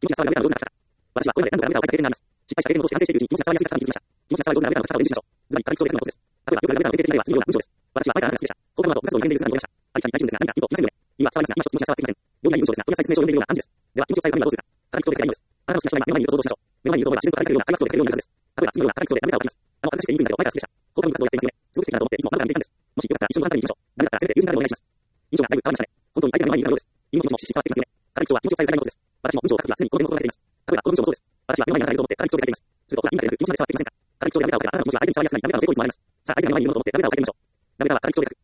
が伝わる上での上手な書き方。私はこれまで何度か上手な書き方を経験があります。失敗した経験をして反省しているうちに、気持ちが伝わりやすい書き方に気づきました。気持ちが伝わる上手な書き方を練習しましょう。ずばり、紙一丁で書くのコツです。例えば、よくある上手なの典型的な例は次のような文章です。私は前からあるが好きでした。高校の後、部活動に連携できる姿を読みました。ありきたり大丈夫ですが、何か一歩言いませんよね。意味は伝わりますが、今一つ気持ちが伝わってきません。容易な文章ですが、とても再説明書を読んでいるような感じです。では、気持ちを伝えるためにはどうするか。紙一丁で書けばいいのです。あなたの好きな人が今、目の前にいると想像しましょう。目の前にいると思えば、自然と書いてくるような紙一丁で書けるようになるはずです。例えば、次のような紙一丁で何かを書きます。形していいんだけど、前から好きでした。高校の部活動をやっていますよね。すごく素敵だなと思って、いつも何回も言っていたんです。もしよかったら一緒にご飯食べに行きましょう。ダメだったらせめて友人からでもお願いします。印象がだいぶ変わりましたね。本当に相手が目の前にいるようです。意味の気持ちもしっしり伝わってきますよね。紙一丁は気持ちを伝えるためのことです。私も文章を書くときは常にこの点を心がけています。例えば、この文章もそうです。私は目の前にあなたがいると思って紙一丁で書いています。すると、ほら、意味だけでなく気持ちまで伝わってきませんか。紙一丁でダメだを書けば、あなたの気持ちが相手に伝わりやすくなり、ダメだを成功にもなります。さあ、相手が目の前にいるものと思ってダメだを書いてみましょう。ダメだは紙一丁で書く。